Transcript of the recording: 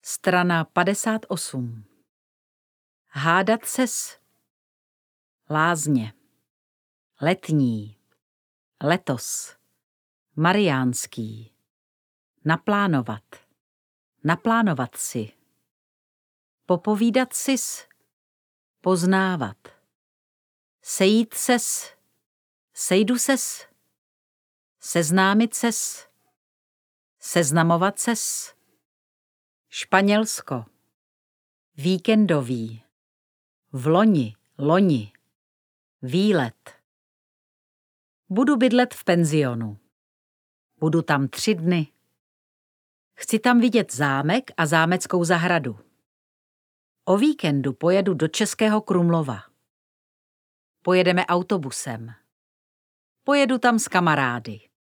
Strana 58. Hádat ses. Lázně. Letní. Letos. Mariánský. Naplánovat. Naplánovat si. Popovídat sis. Poznávat. Sejít ses. Sejdu ses. Seznámit ses. Seznamovat ses. Španělsko. Víkendový. Vloni, loni. Výlet. Budu bydlet v penzionu. Budu tam 3 dny. Chci tam vidět zámek a zámeckou zahradu. O víkendu pojedu do Českého Krumlova. Pojedeme autobusem. Pojedu tam s kamarády.